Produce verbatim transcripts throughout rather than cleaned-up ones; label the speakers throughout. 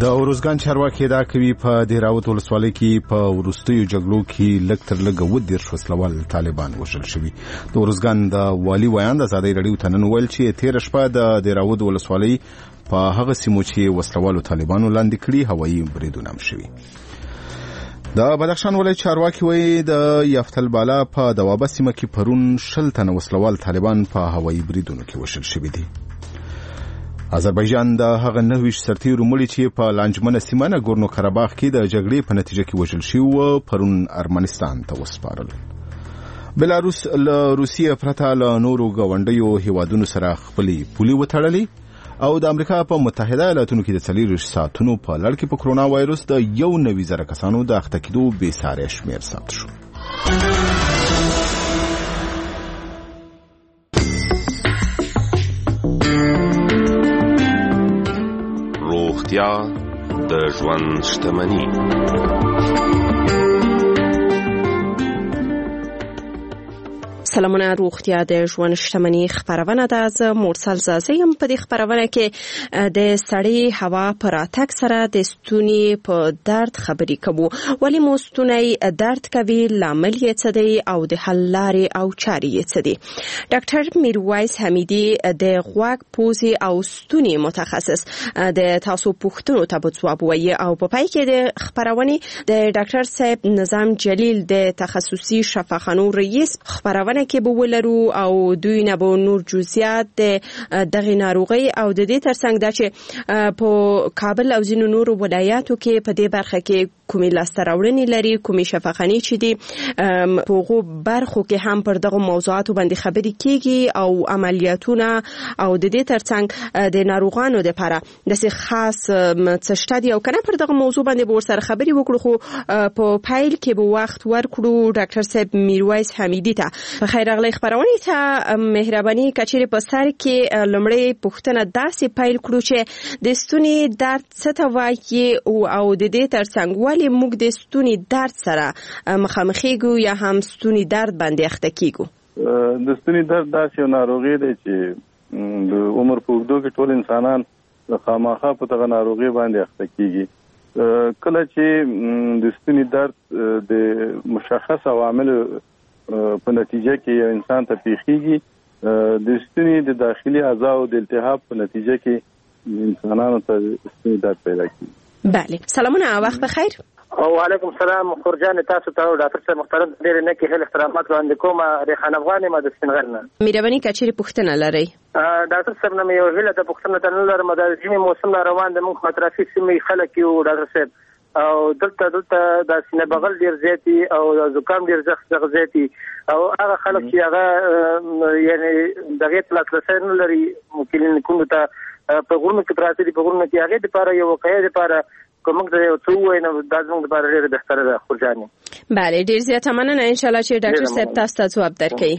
Speaker 1: د اورزګان چارواکي دا کوي په دیراوت ولسوالۍ کې په ورستیو جګړو کې لږ تر لږه و دېرش وسلوال طالبان وژل شوي. د اورزګان د والي ویان د ازادۍ رادیو ته نن ویل چې تېره شپه د دیراوت ولسوالۍ په هغه سیمو چې وسلوالو طالبانو لاندې کړي هوایي بریدونه هم شوي. د بدخشان ولایت چارواکي وایي د یفتل بالا په دوابه سیمه کې پرون شل تنه وسلوال طالبان په هوایي بریدونو کې وژل شوي دي. آذربایجان د هغه نهویش سرتیرو مړي چې په لانجمنه سیمه ناګورنو قرهباغ کې د جګړې په نتیجه کې وژل شوي وو پرون ارمنستان ته وسپارل. بلاروس له روسیې پرته له نورو ګاونډیو هیوادونو سره خپلې پولې وتړلې او د امریکا په متحده ایالاتونو کې د څلور ساعتونو په لړ کې په کرونا وایرس د یو نوي زره کسانو د اخته کېدو بې ساري شمېر ثبت شو.
Speaker 2: روغتیا د ژوند شتمني.
Speaker 3: سلامونه، روغتیا د ژوند شتمني خبرونه ده. زه مرسل زازه یم. په دې خبرونه کې د سړې هوا پر راتګ سره د ستوني په درد خبرې کوو. ولی مو ستونی درد کوي، لامل یې څه دی او د حل لارې او چارې یې څه دي؟ ډاکټر میرویس حمیدي د غوږ، پوزې او ستوني متخصص د تاسو پوښتنو ته به ځواب وایي او په پای کې د خبرونې د ډاکټر صاحب نظام جلیل د تخصصي شفاخانو رئیس خبرونه کې به ولرو او دوی نه به نور جزئیات د دغه ناروغي او د دې ترڅنګ دا چې په کابل او ځینو نورو ولایاتو کې په دې برخه کې کومې لاسته راوړنې لري، کومې شفاخانې چې دي په هغو برخو کې هم پر دغه موضوعاتو باندې خبرې کیږي او عملیاتونه او د دې ترڅنګ د ناروغانو لپاره داسې خاص څه شته دي او کنه پر دغه موضوع باندې به ورسره خبرې وکړو. خو په پایل کې به وخت ورکړو ډاکټر صاحب میرویس حمیدي ته. خیر راغلی خبرونه ته مهرباني کچېرې په سر کې لمړی پوښتنه داسې پیل کړو چې د ستوني درد څه ته وایي او د دې ترڅنګ ولې موږ د ستوني درد سره مخامخېږو یا هم ستوني درد باندې اخته کېږو؟
Speaker 4: د ستوني درد داسې یو ناروغي دی چې د عمر په اوږدو کې ټول انسانان خامخا په دغه ناروغي باندې اخته کېږي. کله چې د ستوني درد د مشخص عوامل په نتیجه کې یو انسان ته پیښیږي، د ستوني د داخلي اعضاو د التهاب په نتیجه کې انسانانو ته ستوني درد پیدا کیږي.
Speaker 3: بله، سلامونه، وخت بخیر.
Speaker 5: وعلیکم السلام مخور جان، تاسو ته ډاکټر صاحب محترم ډېر نه کې هل احترامات وړاندې کوم. ریحان افغان ما د سپینغر نه. مهرباني
Speaker 3: کچېرې پوښتنه لرئ؟
Speaker 5: ډاکټر صاحب نه یو هله د پوښتنه ته نه لرم. د ژمي موسم روان د موږ مترافي سیمې خلک یو ډاکټر صاحب او دلته دلته د سینه بغل ډیر زیاتی او زکام ډیر زغ زیاتی او هغه خلک چې هغه یعنی دغه تلاسلسه نه لري ممکن کوم ته په غوړم کې پراته دي، په غوړم کې هغه د لپاره یو واقعي لپاره کوم د یو څو وینه د ځنګ لپاره ډیر بهتره ده. خورجاني
Speaker 3: بله، ډیر زیاته مننه. ان شاء الله چې ډاکټر صاحب تاسو ته ځواب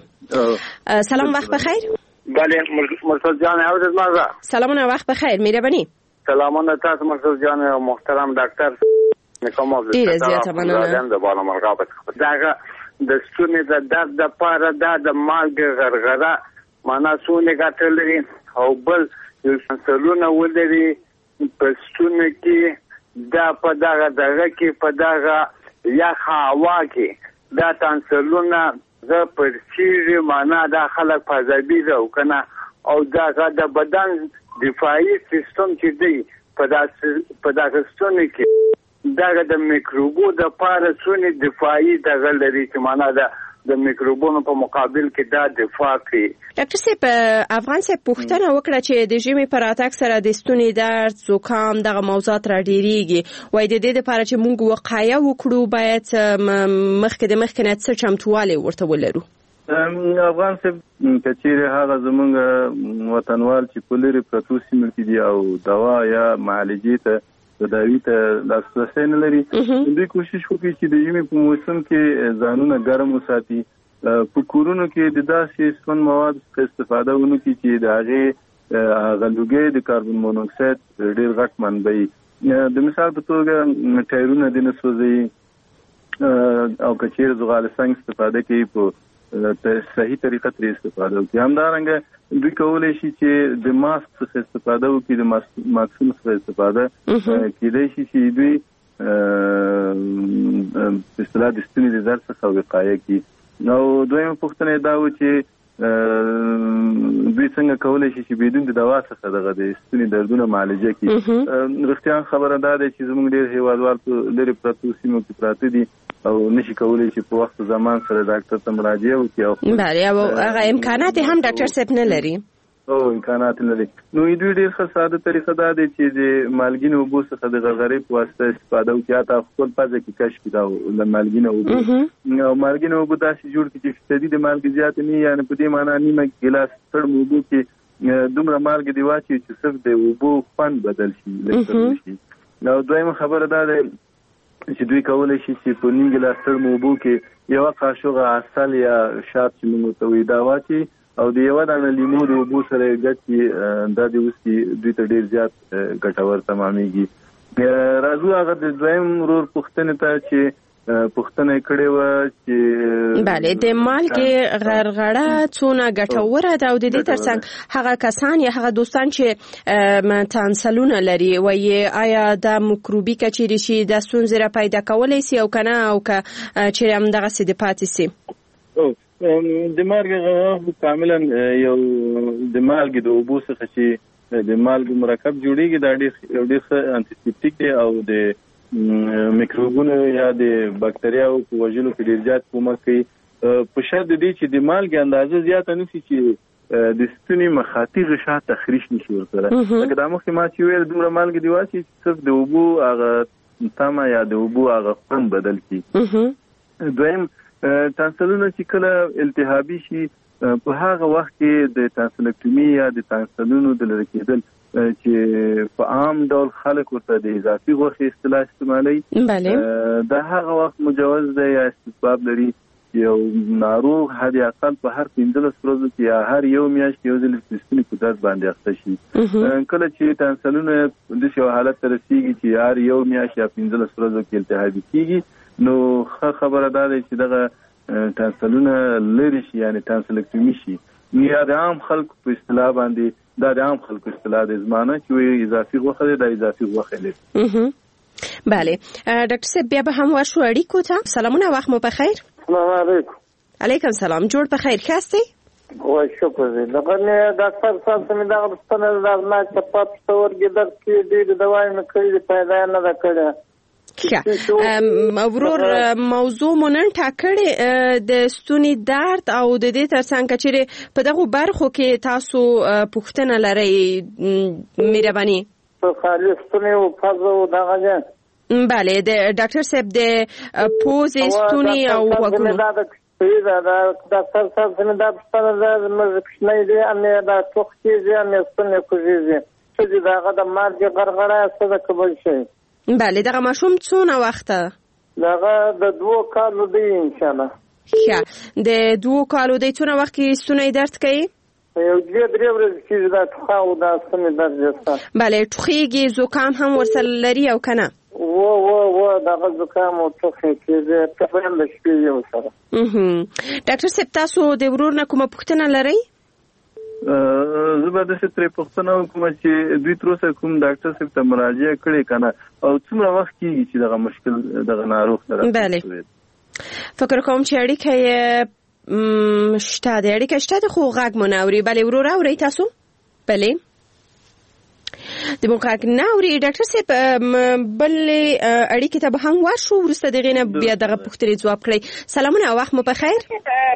Speaker 3: درکړي. سلام، وخت بخیر.
Speaker 5: بله مرسل جان، او د مازه
Speaker 3: سلامونه، وخت بخیر. مهرباني.
Speaker 5: سلامونه تاسو مرسل جان او محترم ډاکټر نکوم از
Speaker 3: ډیر زیاته مننه.
Speaker 5: د بالا مرغابت داغه د ستوني د درد لپاره د مالګ غرغره معنا سونه ګټلري او بل یو سنسلونه ولري په ستوني کې دا په دغه دغه کې په دغه یا هوا کې دا تنسلونه زه پر چیرې معنا دا خلک فزابي ده او کنه او دا د بدن دفاعي سیستم چې دی په داسې په دغه ستوني کې دغه د میکروبو د پاره څونی دفاعي دغه لري چې معنا ده د میکروبونو په مقابل کې دا دفاع کوي.
Speaker 3: ډاکټر صاحب افغان صاحب پوښتنه وکړه چې د ژمي پر راتګ سره د ستوني درد، زکام دغه موضوعات را ډیریږي. وایي د دې لپاره چې موږ وقایه وکړو باید مخکې د مخکې نه څه چمتووالی ورته ولرو.
Speaker 4: افغان صاحب کچېرې هغه زمونږ وطنوال چې په لرې پرتو سیمو کې دي او دوا یا معالجې ته تداوی ته لاسرسی نه لري، دوی کوشش وکړي چې د ژمي په موسم کې ځانونه ګرم وساتي، په کورونو کې د داسې سون مواد څخه استفاده ونه کړي چې د هغې هغه لوګی د کاربن مونوکساید ډېر غټ منبع وي. د مثال په توګه ټایرونه دې نه سوځوي او که چېرې زغال سنګ استفاده کوي په صحیح طریقه ترې استفاده وکړي. همدارنګه دوی کولی شي چې د ماسک څخه استفاده وکړي، د ماسکونو څخه استفاده کېدای شي چې دوی په اصطلاح د ستوني د درد څخه وقایه کړي. نو دویمه پوښتنه دا و چې دوی څنګه کولی شي چې بدون د دوا څخه دغه د ستوني دردونه معالجه کړي. رښتیا خبره دا ده چې زموږ ډېر هېوادوال په لرې پرتو سیمو کې پراته دي او نشي کولی چې په وخت زمان سره ډاکټر ته مراجعه وکړي.
Speaker 3: بله، او هغه امکانات هم ډاکټر صاحب نه لري.
Speaker 4: او امکانات لري. نو دوی ډېر ښه ساده طریقه دا دی چې د مالګینو اوبو څخه د غرغرې په واسطه استفاده وکړي. حتی خپل پزه کې کشف کړي دا له مالګینو اوبو. او مالګینو اوبو داسې جوړ کړي چې فیصدي د مالګې زیات نه وي، یعنې په دې معنا نیمه ګیلاس ستړم اوبو کې دومره مالګې دې واچوي چې صرف د اوبو خوند بدل شي، لږ شي. او دویمه خبره دا ده چې دوی کولی شي چې په نیم ګیلاس ستړم اوبو کې یوه قاشوغه عسل یا شات چې موږ ورته وایي دا واچوي او د یوه دانه لیمو د اوبو سره یې ګډ کړي. دا د وڅکي دوی ته ډېر زیات ګټور تمامېږي. راځو هغه د دویم ورور پوښتنې ته چې پوښتنه یې کړې وه چې
Speaker 3: بله د مالګې غرغړه څونه ګټوره ده او د دې ترڅنګ هغه کسان یا هغه دوستان چې تانسلونه لري وایي آیا دا مکروبي که چیرې شي دا ستونزې را پیدا کولی سي او که نه، او که چیرې همدغسې د پاتې سي؟
Speaker 4: د مالګې غرغړه کاملا یو د مالګې د اوبو څخه چې د مالګې مرکب جوړیږي دا ډېر ښه انټيسېپټیک دی او د میکروبونو یا د بکتریاو په وژلو کې ډېر زیات کومک کوي، په شرط د دې چې د مالګې اندازه زیاته نه شي چې د ستوني مخاطي غشا تخریش نشي ورسره. لکه دا مخکې ما چې ویل دومره مالګې دې واچوي چې صرف د اوبو هغه تمه یا د اوبو هغه خوند بدل کړي. دویم تانسلونه چې کله التهابي شي په هغه وخت کې د تانسلکټومي یا د تانسلونو د لرې کېدل چې په عام ډول خلک ورته د اضافي غوښې اصطلاح استعمالوي، دا هغه وخت مجوز دی یا استحباب لري یو ناروغ حد اقل په هر پنځلس ورځو کې یا هر یو میاشت یو ځل د ستوني په درد باندې اخته شي. کله چې تانسلونه داسې یو حالت ته رسېږي چې هر یو میاشت یا پنځلس ورځو کې التهابي کېږي، نو ښه خبره دا دی چې دغه تانسلونه لرې شي، یعنې تانسلکټومي شي. یا د عام خلکو په اصطلاح باندې دا د عام خلکو اصطلاح د زمانه چې وایي اضافي غوښه دی، دا اضافي غوښه دی.
Speaker 3: بله ډاکټر صاحب بیا به هم ورشو اړیکو ته. سلامونه، وخت مو بخیر.
Speaker 6: سلام علیکم.
Speaker 3: علیکم سلام. جوړ په خیر ښاستئ؟
Speaker 6: وای شکر دی. دغه نه ډاکټر صاحب ته مې دغه پوښتنه درنه چې په پښتورګي درد کې ډېرې دوايي مې کړې دي، پیدا نه ده کړې.
Speaker 3: ورور موضوع مو نن ټاکړې د ستوني درد او د دې ترڅنګ چې په دغه برخو کې تاسو پوښتنه لرئ مهرباني
Speaker 6: په خالي ستوني او فزو دغه.
Speaker 3: بله د ډاکټر صاحب د پوزې ستوني او وګونو
Speaker 6: دا ډاکټر صاحب څنګه دا پښتنه ده مې پښنه دي امه دا څوک چې امه ستوني کوجي چې داغه د مارګ غرغړه څه د کبل شي.
Speaker 3: بله دغه ماشوم څونه وخته؟
Speaker 6: دغه د دوه کالو دی ان شاء الله.
Speaker 3: ښه د دوه کالو دی څونه وخت کې ستونی درد کوي؟
Speaker 6: یو دوه درې ورځې چې دا ټوخه او دا ستونی درد وسته.
Speaker 3: بله ټوخیږي، زکام هم ورسره لري او کنه؟
Speaker 6: و و و دغه زکام او ټوخه کې تقریبا د شپې یو سره.
Speaker 3: ډاکټر صاحب تاسو د ورور نه کومه پوښتنه لرئ؟
Speaker 4: زه به داسې ترې پوښتنه وکړم چې دوی تر اوسه کوم ډاکټر صاحب ته مراجعه کړې که نه، او څومره وخت کېږي چې دغه مشکل دغه ناروغ سره؟
Speaker 3: بله فکر کوم چې اړیکه یې شته ده، اړیکه شته ده خو غږ مو نه اوري. بله ورور اورئ تاسو؟ بله د مو غږ نه اوري. ډاکټر صاحب بلې اړیکې ته به هم ورشو، وروسته د هغې نه بیا دغه پوښتنې ځواب کړئ. سلامونه، وخت مو په خیر.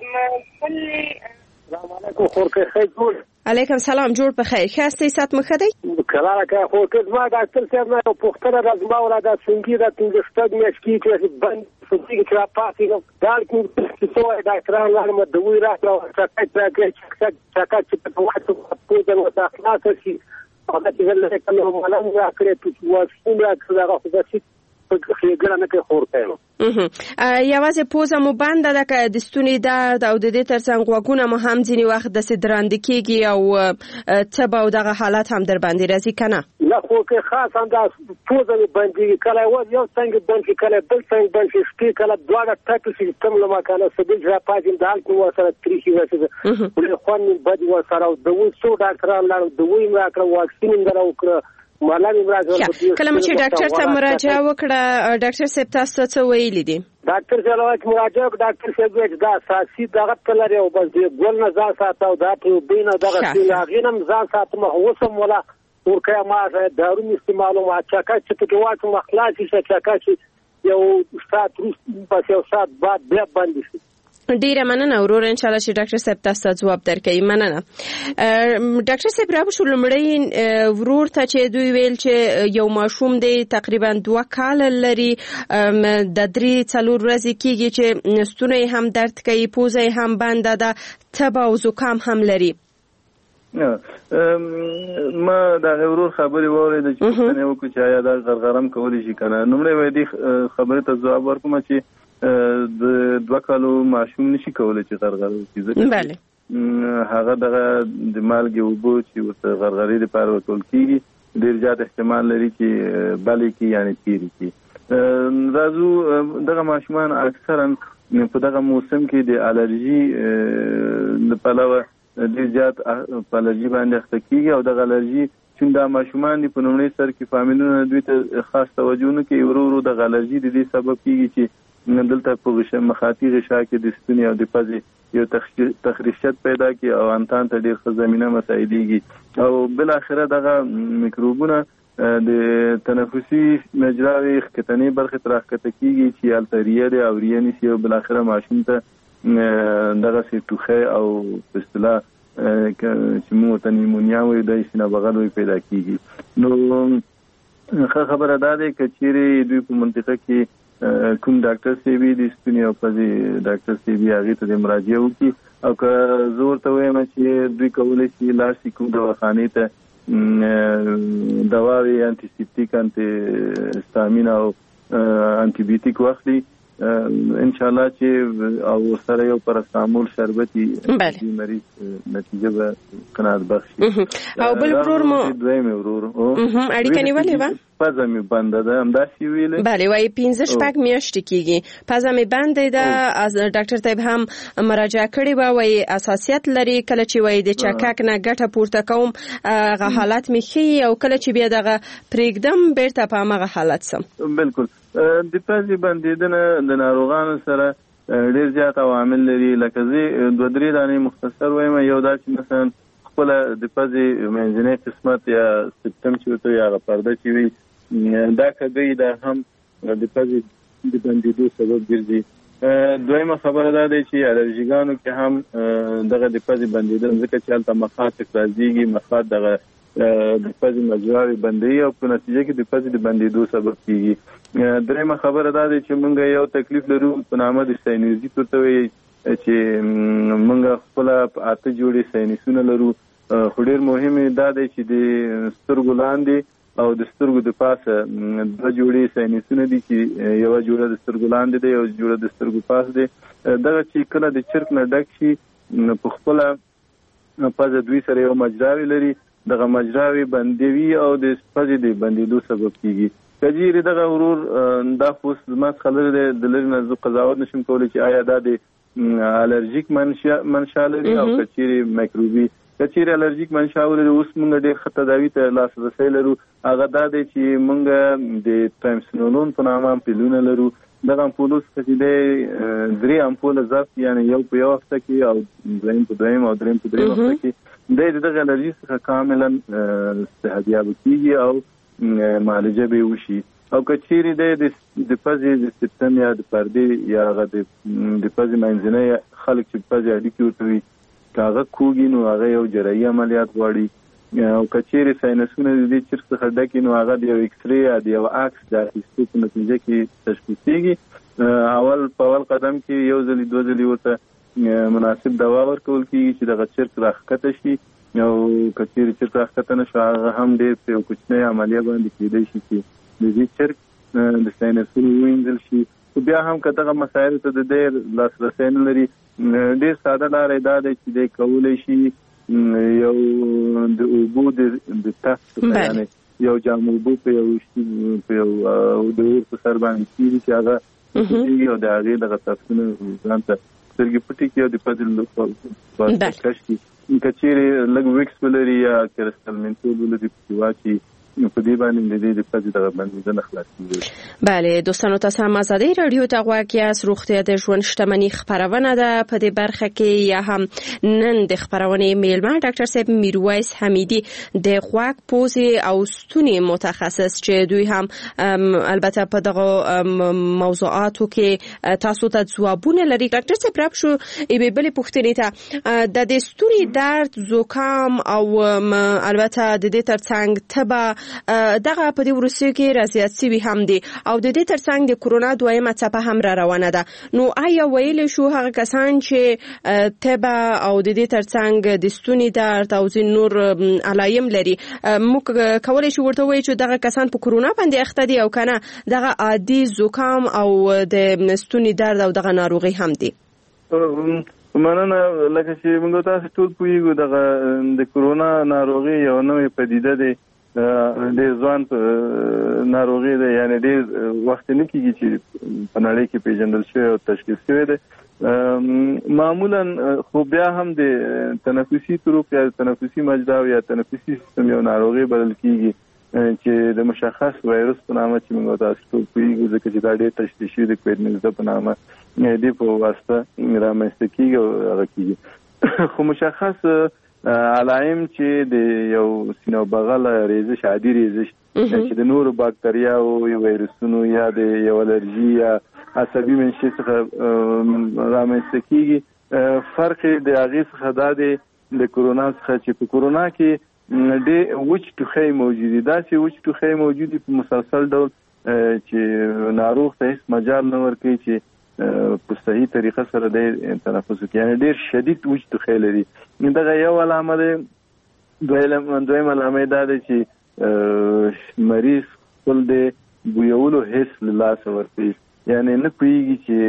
Speaker 6: السلام علیکم. خور کې خیر ټول.
Speaker 3: علیکم سلام. جوړ په خیر ښاستئ؟ سات مو ښه دی؟
Speaker 6: کله که خو کې ما ډاکټر صاحب نه پوښتنه راځم ولا دا څنګه دا څنګه ستاسو میاشتې کې بند څنګه چې را پاتې نو دا کې څه وایي ډاکټرانو لاله مې دوی راځي او څه کوي چې څه څه چې په وخت په دې نو تاسو شي هغه چې له کومه مالم راکړې چې واسطه راکړه هغه خو څه په ګرانه کې خورته نو
Speaker 3: یوازې پوزه مو بنده ده که د ستوني درد او د دې ترڅنګ غوږونه مو هم ځینې وخت داسې درانده کېږي او تب او دغه حالت هم در باندې راځي که نه؟
Speaker 6: نه دا خو کې خاص انداز پوزه باندې کله یو څنګه باندې کله بل څنګه باندې سپی کله دواړه ټاکل سیستم له مکانه سبیل را پاتې د الکو وسره تریخي وسه ولې خوان بدی وسره د وو څو ډاکټران لاړ د وې ما کړ واکسین درو کړ مالامي مراجعه
Speaker 3: کله چې ډاکټر ته مراجعه وکړه ډاکټر صاحب تاسو څه ویلي دي
Speaker 6: ډاکټر صاحب مراجعه ډاکټر صاحب دا اساسي دغه تلري او بس ګول نه ځان ساتو دا ته بینه دغه چې غینم ځان ساتم هوسم ولا ورکه ما دارو استعمالو ما چاکا چې ته واټ مخلاصي چاکا چې یو سات روس پس یو سات بعد بیا باندې شي
Speaker 3: ډیره مننه ورور ان شاء الله چې ډاکټر صاحب تاسو ځواب درکړي مننه ډاکټر صاحب راو شو لمړی ورور ته چې دوی ویل چې یو ماشوم دی تقریبا دوه کال لري د درې څلور ورځې کېږي چې ستونی هم درد کوي پوزه هم بنده ده تبه او زکام هم لري
Speaker 4: ما دا ورور خبرې وورید چې څنګه وکړي چې آیا دا غرغرم کولی شي کنه نومړی وای دی خبرې ته ځواب ورکوم چې د دوه کالو ماشوم نشي کولای چې غرغره وکړي
Speaker 3: بله
Speaker 4: هغه دغه د مالګې اوبه چې ورته غرغرې لپاره ورکول کېږي ډېر زیات احتمال لري چې بلې کې یعنې تیرې کړي راځو دغه ماشومان اکثرا په دغه موسم کې د الرژي له پلوه ډېر زیات په الرژي باندې اخته کېږي او دغه الرژي چې دا ماشومان دي په لومړي سر کې فامیلونه دوی ته خاص توجه نه کوي ورو ورو دغه الرژي د دې سبب کېږي چې دلته په غشه مخاطي غشا کې د ستوني او د پزې یو تخریشت پیدا کی او انتان ته ډېر خزمینه مسایدېږي او بل اخره دغه میکروبونه د تنفسي مجراوي ختنې برخه ترخته کیږي چې التریه او ریانی سی او بل اخره ماشوم ته دغه سی توخه او پستلا چې مو ته نیمونیا وي د سینه بغل وي پیدا کیږي نو خبره ده چې چیرې دوی په منطقه کې کوم ډاکټر سی وی د ستوني او پزې ډاکټر سی وی هغه ته مراجعه وکړي او که زور ته وایم چې دوی کولای شي لاسي کوم دواخانه ته دواوی انټي سیپټیک انټي هستامین او انټي بیوټیک واخلي ان شاء الله چې او سره یو پاراسټامول شربتي د مریض نتیجه به قناعت بخشي
Speaker 3: او بل ورور مو
Speaker 4: دویم ورور او
Speaker 3: اړیکه نیولې و
Speaker 4: پزه می بنده ده هم داسې ویلې
Speaker 3: بله وای پنځه شپږ میاشتې کېږي پزه می بنده ده از ډاکټر طيب هم مراجعه کړې و وای اساسیت لري کله چې وای د چکک نه ګټه پورته کوم هغه حالت می خي او کله چې بیا دغه پرېږدم بیرته په هغه حالت سم
Speaker 4: بالکل د پزې بندیدنه د ناروغانو سره ډېر زیات عوامل لري لکه زه دوه درې دانې مختصر وایم یو دا چې مثلا خپل د پزې منځنۍ قسمت یا سپټم چې وته یا پرده چې وي دا کګي دا هم د پزې د بندیدو سبب ګرځي دویمه خبره دا ده چې الرژیګانو کې هم دغه د پزې بندیدل ځکه چې هلته مخاط راځيږي مخاط دغه د پزې مجراوي بندي او په نتیجه کې د پزې د بندیدو سبب کیږي دریمه خبره دا ده چې موږ یو تکلیف لرو په نامه د ساینوزي تورته وي چې موږ خپل اته جوړې ساینسونه لرو خو ډېر مهم دا دی چې د سترګو لاندې او د سترګو د پاسه د جوړې ساینسونه دي چې یو جوړه د سترګو لاندې دی او جوړه د سترګو پاس دی دغه چې کله د چرک نه ډک شي په خپل پزه دوی سره یو مجراوي لري دغه مجراوي بندوي او د پزې د بندیدو سبب کیږي کجیر دغه ورور دا فوس مات خلل د لری نه قضاوت نشم کولای چې آیا دا د الرژیک منشا منشا لري او کچيري میکروبي کچیر الرژیک منشا ولري اوس موږ ډېر خطر داوی ته لاس رسې لرو هغه دا دی چې موږ د ټرایمسینولون په نامه امپولونه لرو دغه امپولوس چې د درې امپول ظرف یعنی یو په یو هفته کې او دریم په دریم او دریم په دریم هفته کې د دغه الرژي څخه کاملا صحتیاب کیږي او معالجه به وشي او کچیر د د پزې د سیستم یا د پردې یا د د پزې منځنۍ خلک چې پزې اډیکي ورته هغه کوګي نو هغه یو جراحي عملیات غواړي او کچېری ساینسونه د دې چرته څخه ډکې نو هغه د یو ایکس ری یا د یو عکس د اخیستو په نتیجه کې تشخیصېږي اول په اول قدم کې یو ځلې دوه ځلې ورته مناسب دوا ورکول کېږي چې دغه چرک راښکته شي او کچېری چرک راښکته نه شو هغه هم ډېر په یو کوچنۍ عملیه باندې کېدی شي چې د دې چرک د ساینسونو ووینځل شي خو بیا هم که دغه مسایلو ته د ډېر لاسرسی نه لري ډېر ساده لارې دا دی چې دی کولی شي یو د اوبو د تست یعنې یو جام اوبه په یو په یو د اور په سر باندې کېږي چې هغه یو د هغې دغه تفصیلونه ځان ته سترګې پټې کړي او د پزې له کش کړي که چیرې لږ ویکس ولري یا کرسټل منتول ولري پکې واچي په دې باندې د دې د پزې دغه بندیدنه خلاصېږي.
Speaker 3: بله دوستانو تاسو هم ازادۍ راډیو ته غوږ یاست. روغتیا د ژوند شتمني خپرونه ده. په دې برخه کې یا هم نن د خپرونې میلمه ډاکټر صاحب میرویس حمیدي د غوږ پوزې او ستوني متخصص چې دوی هم البته په دغه موضوعاتو کې تاسو ته ځوابونه لري. ډاکټر صاحب راب شو یوې بلې پوښتنې ته د دې ستوني درد زکام او البته د دې ترڅنګ تبه دغه په دې وروستیو کې راځي سوي هم دي او د دې ترڅنګ د کرونا دویمه څپه هم را روانه ده. نو آیا ویل شو هغه کسان چې تبه او د دې ترڅنګ د ستوني درد او ځینې نور علایم لري موږ کولی شو ورته وایو چې دغه کسان په کرونا باندې اخته دي او کنه دغه عادي زکام او د ستوني درد او دغه ناروغي هم دي؟
Speaker 4: مننه. لکه چې موږ تاسو ټول پوهیږو دغه د کرونا ناروغي یو نوې پدیده ده، ډېر ځوان ناروغي ده، یعنی ډېر وخت نه کېږي چې په نړۍ کې پیژندل شوی او تشخیص شوی ده. معمولا خو بیا هم د تنفسي طرق یا تنفسي مجرا یا تنفسي سیستم یو ناروغي بلل کېږي چې د مشخص وایرس په نامه چې موږ تاسو ټول پوهیږو ځکه چې دا ډېر تشخیص شوی د کووډ نولس په نامه دې په واسطه رامنځته کېږي او هغه کېږي. خو مشخص علایم چې د یو سینه بغل ریزش عادي ریزش چې د نورو باکتریاو یا وایرسونو یا د یو الرجی یا عصبي منشي څخه رامنځته کېږي. فرق د هغې څخه دا دی د کرونا څخه چې په کرونا کې ډېر وچ ټوخی موجود دي، داسې وچ ټوخی موجود دي په مسلسل ډول چې ناروغ ته هېڅ مجال نه ورکوي چې په صحیح طریقه سره د تنفس وکړي، یعنی ډېر شدید وچ ټوخی لري. دغه یو علامه ده. دویم علامه دا ده چې مریض خپل د بویولو حس له لاسه ورکوي، یعنی نه پوهېږي چې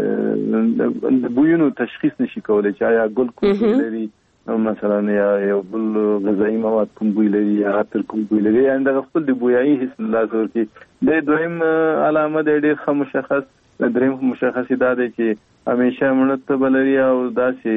Speaker 4: د بویونو تشخیص نشي کولی چې آیا ګل کوم بوی لري مثلا یا یو بل غذایي مواد کوم بوی لري یا عطر کوم بوی لري، یعنی دغه خپل د بویایي حس له لاسه ورکوي. د دویم علامه ده ډېر ښه مشخص. دریم مشخصي دا دی چې همیشه مړه تبه لري او داسې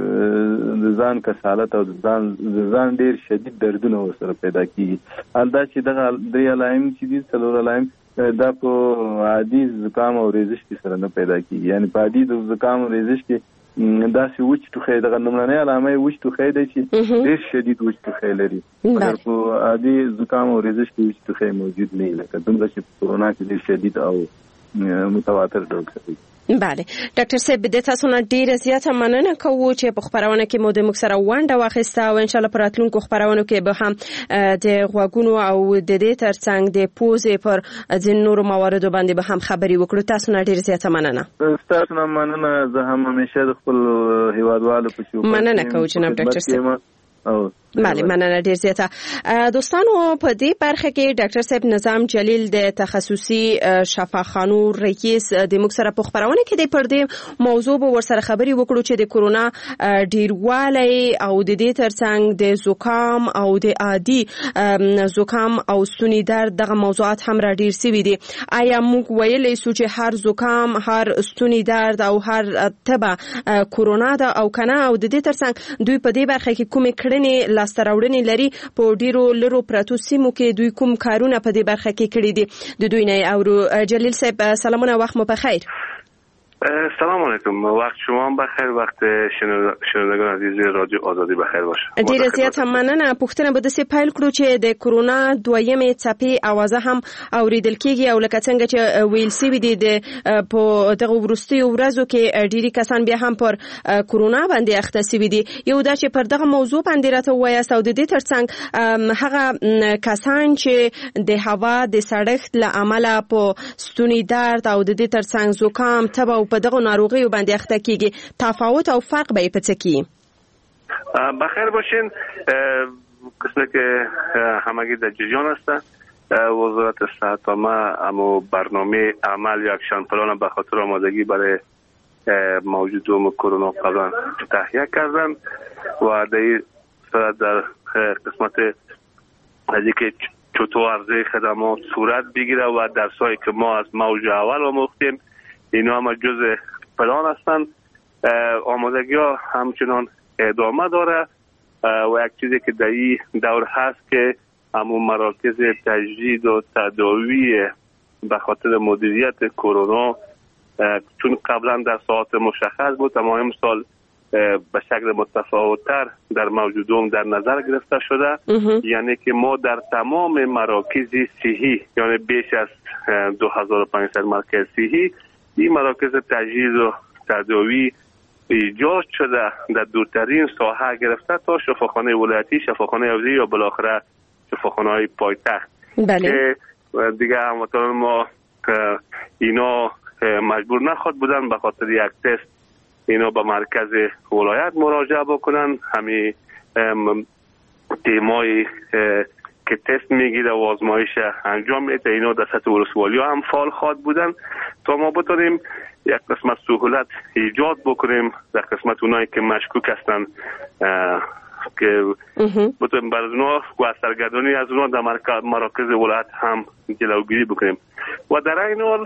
Speaker 4: د ځان کسالت او د ځان د ځان ډېر شدید دردونه ورسره پیدا کېږي. حالدا چې دغه درې علایم چې دي څلور علایم دا په عادي زکام او ریزش کې سره نه پیدا کېږي، یعنی په عادي د زکام او ریزش کې داسې وچ ټوخی دغه لومړنۍ علامه یې وچ ټوخی دی چې ډېر شدید وچ ټوخی لري، مګر په عادي زکام او ریزش کې وچ ټوخی موجود نه وي لکه دومره چې په کرونا کې ډېر شدید او متواتر ډول کوي.
Speaker 3: بله ډاکټر صاحب د تاسو نه ډیره زیاته مننه کوو چې په خبرونه کې مو د موږ سره ونډه واخیسته او ان شاء الله په راتلونکو خبرونو کې به هم د غوږونو او د دې ترڅنګ د پوزې پر ځینو نورو مواردو باندې به هم خبرې وکړو. تاسو نه ډیره زیاته مننه.
Speaker 4: تاسو نه مننه. زه هم همیشه د خپل هیوادوالو په شو
Speaker 3: مننه کوم جناب ډاکټر صاحب. بله مننه ډیر زیاته. دوستانو په دې برخه کې ډاکټر صاحب نظام جلیل د تخصصي شفاخانو رئیس د موږ سره په خبرونه کې د پر دې موضوع به ورسره خبرې وکړو چې د کرونا ډیروالی او د دې ترڅنګ د زکام او د عادي زکام او ستوني درد دغه موضوعات هم را ډیر سوي دي. آیا موږ ویلی سو چې هر زکام هر ستوني درد او هر تبه کرونا ده او کنه او د دې ترڅنګ دوی په دې برخه کې کومې کړنې لاسته راوړنې لري؟ په ډیرو لرو پرتو سیمو کې دوی کوم کارونه په دې برخه کې کړي دي؟ د دوی نه اورو. جلیل صاحب سلامونه، وخت مو بخیر.
Speaker 7: سلام علیکم، وقت شما هم بخیر، وقت شنوندگان عزیز رادیو آزادی بخیر باشه.
Speaker 3: ډیره زیاته مننه. پوښتنه به داسې پیل کړو چې د کرونا دویمې څپې اوازه هم اوریدل کېږي او لکه څنګه چې ویل سوي دي د په دغه وروستیو ورځو کې ډیری کسان بیا هم پر کرونا باندې اخته سوي دي. یو دا چې پر دغه موضوع باندې راته ووایاست او د دې ترڅنګ هغه کسان چې د هوا د سړښت له امله په ستوني درد او د دې ترڅنګ زکام تبه په دغه ناروغیو باندې اخته کیږي، تفاوت او فرق به په څه کې؟
Speaker 7: بخیر باشین. قسمه که همگی در جریان هستن، وزارت صحت عامه اما برنامه عمل یا اکشن پلان به خاطر آمادگی برای موجود کرونا قبلا تهیه کردن و در این صورت در قسمت از اینکه چطور عرضه خدمات صورت بگیره و درسایی که ما از موج اول آموختیم اینا هم جز پلان هستند. آمادگی ها همچنان ادامه داره و یک چیزی که در این دور هست که همون مراکز تجدید و تداوی به خاطر مدیریت کرونا چون قبلا در ساعت مشخص بود اما امسال به شکل متفاوت‌تر در موجودوم در نظر گرفته شده. یعنی که ما در تمام مراکز صحی یعنی بیش از دو هزار و پانصد مرکز صحی این مراکز تجهیز و تداوی ایجاد شده در دورترین ساحه گرفته تا شفاخانه ولایتی، شفاخانه حوزه‌ای یا بالاخره شفاخانه‌های پایتخت.
Speaker 3: بله.
Speaker 7: که دیگه هموطنان ما اینا مجبور نخواد بودن به خاطر یک تست اینا به مرکز ولایت مراجعه بکنن. همین تیمایی که تست میگیره و آزمایش انجام میده اینا در سطح ولسوالی ها هم فعال خواهد بودن تا ما بتونیم یک قسمت سهولت ایجاد بکنیم در قسمت اونایی که مشکوک هستن که بتونیم بر اونا و سرگردانی از اونا در مراکز ولایت هم جلوگیری بکنیم. و در این حال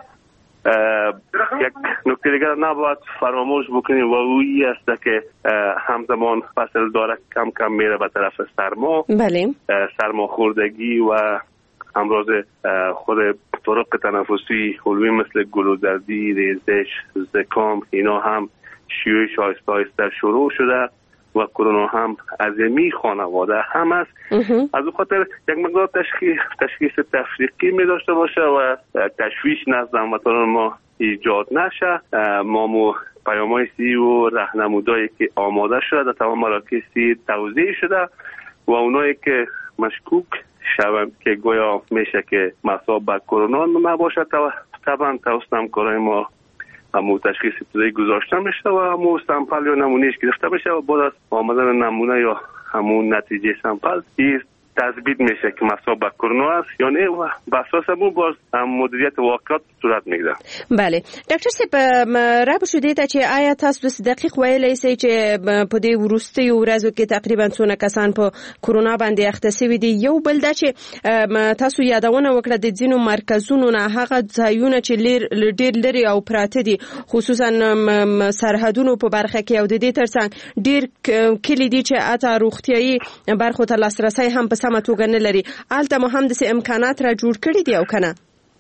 Speaker 7: یک نکته دیگر نباید فراموش بکنیم و اویی است که همزمان فصل داره کم کم میره به طرف سرما.
Speaker 3: بله.
Speaker 7: سرما خوردگی و امراض خود طرق تنفسی علوی مثل گلودردی، ریزش، زکام اینا هم شیوعش آهسته آهسته شروع شده و کرونا هم عظیمی خانواده هم است. از اون خاطر یک مقدار تشخیص تشخیص تفریقی می داشته باشه و تشویش نزد هموطنان ما ایجاد نشه. ما مو پیام‌های سی و راهنمودایی که آماده شده در تمام مراکز سی توزیع شده و اونایی که مشکوک شوند که گویا میشه که مصاب به کرونا نباشه طبعا توسط همکارای ما همون تشخیص ابتدایی گذاشته میشه و همون سامپل یا نمونهش گرفته میشه و بعد از آمدن نمونه یا همون نتیجه سامپل این تثبیت میشه که مصاب به کرونا است یا نه و بر اساس همون باز مدیریت واقعات صورت میگیره.
Speaker 3: بله ډاکټر صاحب رابطه شو دې ته چې آیا تاسو د دقیق ویلای شئ چې په دې وروستیو ورځو کې تقریبا څونه کسان په کرونا باندې اخته شوي دي. یو بل دا چې تاسو یادونه وکړه د ځینو مرکزونو نه هغه ځایونه چې ډېر لري او پراته دي خصوصا سرحدونو په برخه کې او د دې ترڅنګ ډېر کلی دي چې اته روغتیايي برخو ته لاسرسي هم په سمه توګه نه لري. البته مو هم د امکانات را جوړ کړي دي او کنه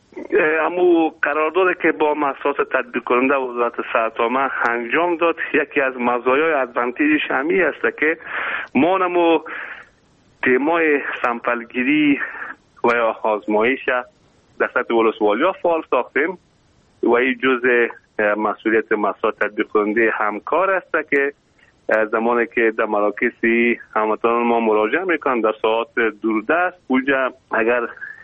Speaker 7: امو قراردادی که با مؤسسات تدبیر کننده وزارت صحت عامه انجام داد یکی از مزایای ادوانتیجش همی است که ما نمو تیمای سامپلگیری و یا آزمایش در سطح ولسوالی‌ها فعال ساختیم و این جزء مسئولیت مؤسسات تدبیر کننده همکار است که زمانی که در مراکزی هموطنان ما مراجعه میکنن در ساعات دوردست اونجا اگر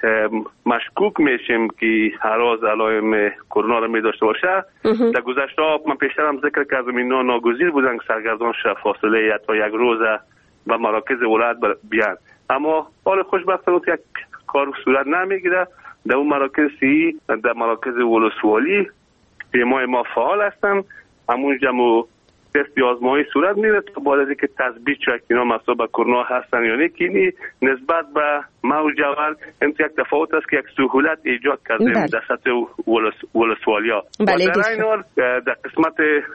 Speaker 7: مشکوک میشیم که هراز علائم کرونا رو می داشته باشه در گذشته من پیشتر هم ذکر کردم اینا ناگزیر بودن که سرگردان شه فاصله یا تا یک روز به مراکز ولایت بیان اما حال خوشبختانه یک کار صورت نمیگیره. در اون مراکز سی در مراکز ولسوالی تیمای ما فعال هستن همونجا مو تست آزمایی صورت میره تا بعد از اینکه تثبیت شد که اینا مصاب به کرونا هستن یا نه که نسبت به موج اول این یک تفاوت است که یک سهولت ایجاد کردیم در سطح ولسوالیا.
Speaker 3: بله.
Speaker 7: و در این حال در قسمت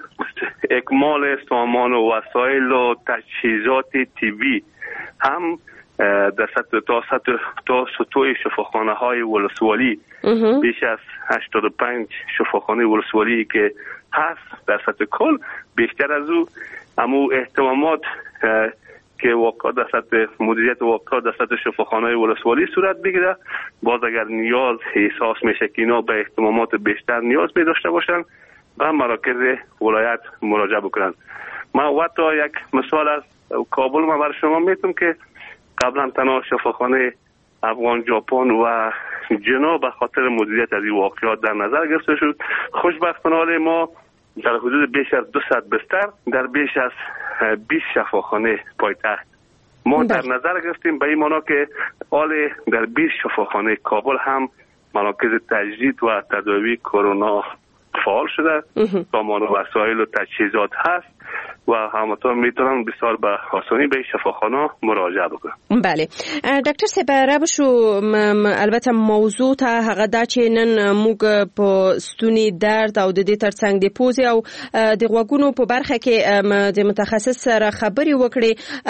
Speaker 7: اکمال سامان و وسایل و تجهیزات طبی هم در سطح تا سطح تا سطوح شفاخانه های ولسوالی بیش از هشتاد و پنج شفاخانه ولسوالی که هست در سطح کل بیشتر از او همو اهتمامات که واقع در سطح مدیریت واقع در سطح شفاخانه ولسوالی صورت بگیره باز اگر نیاز احساس میشه که اینا به اهتمامات بیشتر نیاز می داشته باشن و مراکز ولایت مراجعه بکنن. من وقتا یک مثال از کابل ما برای شما میتونم که قبلا تنها شفاخانه افغان ژاپن و جنا به خاطر مدیریت از این واقعات در نظر گرفته شد. خوشبختانه ما در حدود بیش از دویست بستر در بیش از بیست شفاخانه پایتخت ما در نظر گرفتیم به این معنا که حال در بیست شفاخانه کابل هم مراکز تجدید و تداوی کرونا فعال شده سامان و وسایل و تجهیزات هست و هموطن میتونن بسیار به آسانی به شفاخانه مراجعه بکنن.
Speaker 3: بله ډاکټر صاحب راوښو البته موضوع ته هغه دا چې نن موږ په ستوني درد او د دې ترڅنګ د پوزې او د غوږونو په برخه کې د متخصص سره خبرې وکړې.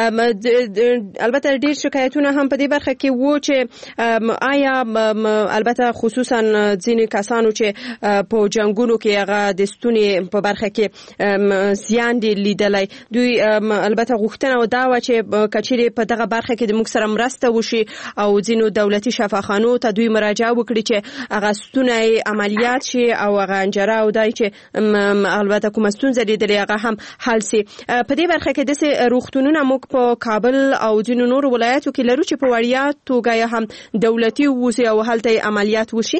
Speaker 3: البته ډېر شکایتونه هم په دې برخه کې وو چې آیا البته خصوصا ځینې کسانو چې په جنگونو کې هغه د ستوني په برخه کې زیان دي لیدلی، دوی البته غوښتنه دا و چې کچېرې په دغه برخه کې د موږ سره مرسته وشي او ځینو دولتي شفاخانو ته دوی مراجعه وکړي چې هغه ستونی عملیات شي او هغه انجره او دای چې البته کومه ستونزه لیدلې هغه هم حل سي. په دې برخه کې داسې روغتونونه موږ په کابل او ځینو نورو ولایاتو کې لرو چې په وړیا توګه هم دولتي ووسي او هلته عملیات وشي.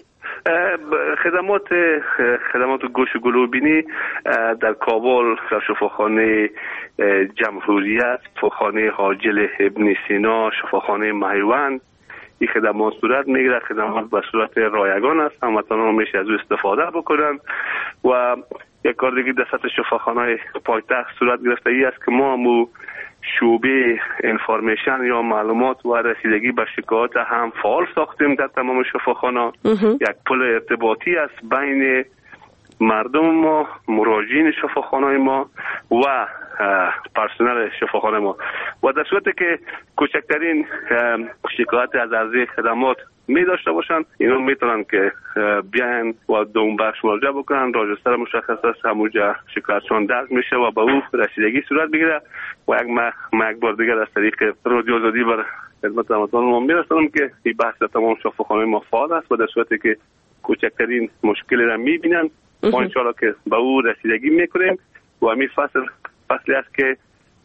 Speaker 7: خدمات خدمات گوش گلوبینی در کابل در شفاخانه جمهوریت، شفاخانه حاجل ابن سینا، شفاخانه مهیوند این خدمات صورت میگیره. خدمات به صورت رایگان است، هموطنان میشه از او استفاده بکنن. و یک کار دیگه در سطح شفاخانه پایتخت صورت گرفته ای است که ما مو شعبه انفارمیشن یا معلومات و رسیدگی به شکایات هم فعال ساختیم در تمام شفاخانه. یک پل ارتباطی است بین مردم ما، مراجعین شفاخانه ما و پرسنل شفاخانه ما و در صورتی که کوچکترین شکایت از عرضه خدمات می داشته باشن اینا میتونن که بیان و دوم بخش مراجعه بکنن. راجستر مشخص است، همونجا شکایتشون درج میشه و به او رسیدگی صورت بگیره. و یک ما یک بار دیگر از طریق رادیو آزادی بر خدمت هموطنان ما میرسونم که این بحث تمام شفاخانه ما فعال است و در صورتی که کوچکترین مشکلی را میبینن ما انشاءالله که به او رسیدگی میکنیم. و همین فصل فصلی است که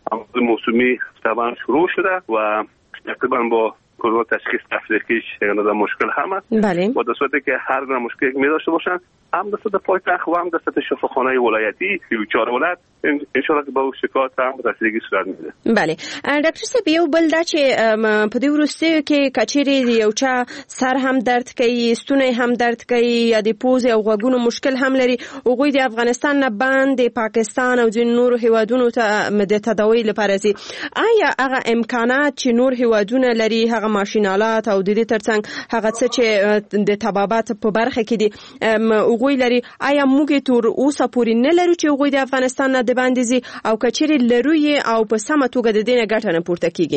Speaker 7: موسمی طبعا شروع شده و تقریبا با کرونا تشخیص تفریقیش یعنی مشکل هم است.
Speaker 3: بله.
Speaker 7: و در صورتی که هر گونه مشکلی می داشته باشن هم در سطح پایتخت و هم در سطح شفاخانه ولایتی سی و چهار ولایت انشاءالله که به او شکایت هم رسیدگی صورت میده.
Speaker 3: بله ډاکټر صاحب یو بل دا چې په دې وروستیو کې کچېرې یو چا سر هم درد کوي، ستونی هم درد کوي یا د پوزې او غوږونو مشکل هم لري، هغوی د افغانستان نه باندې پاکستان او ځینو نورو هیوادونو ته د تداوی لپاره ځي. آیا هغه امکانات چې نور هیوادونه لري، هغه ماشینالات او د دې ترڅنګ هغه څه چې د طبابت په برخه کې دي هغوی لري، آیا موږ تر اوسه پورې نه لرو چې هغوی د افغانستان نه د باندې ځي او کچېرې لرو یې او په سمه توګه د دې نه ګټه نه پورته کیږي؟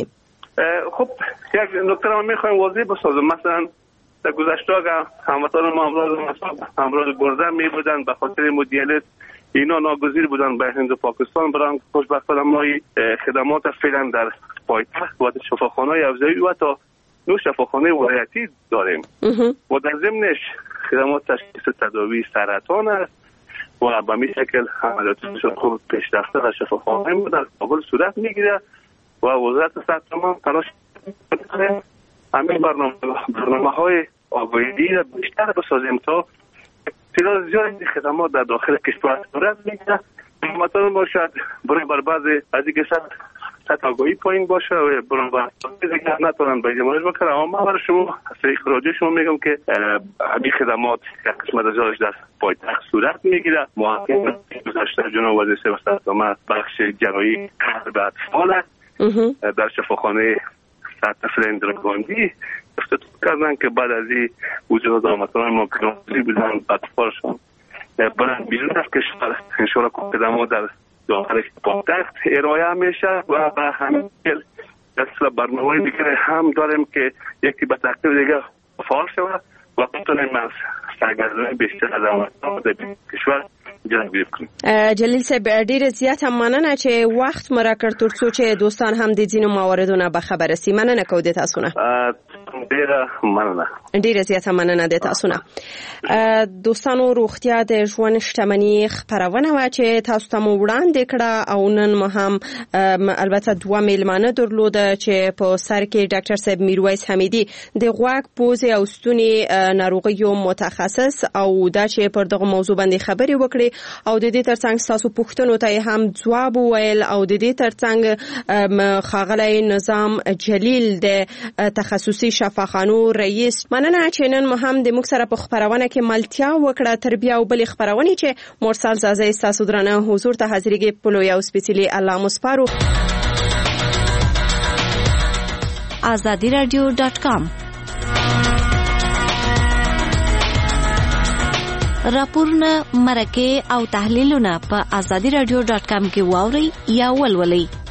Speaker 7: خب یک نکته را میخوایم واضح بسازم. مثلا در گذشته اگر هموطنان ما امراض امراض گرده می بودن به خاطر مدیریت اینا ناگزیر بودن به هند و پاکستان برن. خوشبختانه ما خدمات فعلا در پایتخت و شفاخانه افزایی و تا نو شفاخانه ولایتی داریم و در ضمنش خدمات تشخیص تداوی سرطان است و به می شکل عملیاتشون خوب پیشرفته در شفاخانه ما در کابل صورت میگیره و وزارت صحت ما تلاش میکنه همین برنامه برنامه های آگاهی را بیشتر بسازیم تا تعداد زیادی خدمات در داخل کشور صورت میگیره. هموطنان ما شاید برای بر بعض از اینکه سطح آگاهی پایین باشه و برای بر دیگر نتونن به جمعش بکنن. اما من برای شما از طریق رادیو شما میگم که همین خدمات یک قسمت از آنش در پایتخت صورت میگیره. محقق گذشته جناب وزیر صحت و سلامت بخش جراحی قلب اطفال است در شفاخانه سطح فرندرگاندی افتتاح کردن که بعد از این وجود هموطنان ما که بودن اطفالشون برن بیرون از کشور انشاءالله که خدمات در داخل پایتخت ارائه میشه و به همین اصلا برنامه دیگر هم داریم که یکی به ترتیب دیگر فعال شود و بتونیم از سرگرمی بیشتر از هموطنان در کشور جلوگیری کنیم.
Speaker 3: جلیل صاحب ډیره زیاته مننه چې وخت مو راکړ ترڅو چې دوستان هم د ځینو مواردونو به خبر سي. مننه کوم د تاسو نه.
Speaker 7: ډیره مننه.
Speaker 3: ډیره زیاته مننه د تاسو نه. دوستانو روغتیا د ژوند شتمنۍ خبرونه و چې تاسو ته مو وړاندې کړه او نن مو هم البته دوه میلمانه درلوده چې په سر کې ډاکټر صاحب میرویس حمیدي د غوږ پوزې او ستوني ناروغیو متخصص او دا چې پر دغه موضوع باندې خبرې وکړي او د دې ترڅنګ تاسو پوښتنو ته هم جواب وویل او د دې ترڅنګ خاغلی نظام جلیل د تخصصي شفا شفاخانو رئیس. مننه چې نن مهم د موږ سره په خبرونه کې ملتیا وکړه. تر بیا بل خبرونه چې مرسل زازي تاسو درنه حضور ته حاضرېږي په لوی او سپیڅلي الله مسپارو.
Speaker 8: azadi radio dot com راپورونه مرکه او تحلیلونه په azadi radio dot com کې واوري یا ولولئ.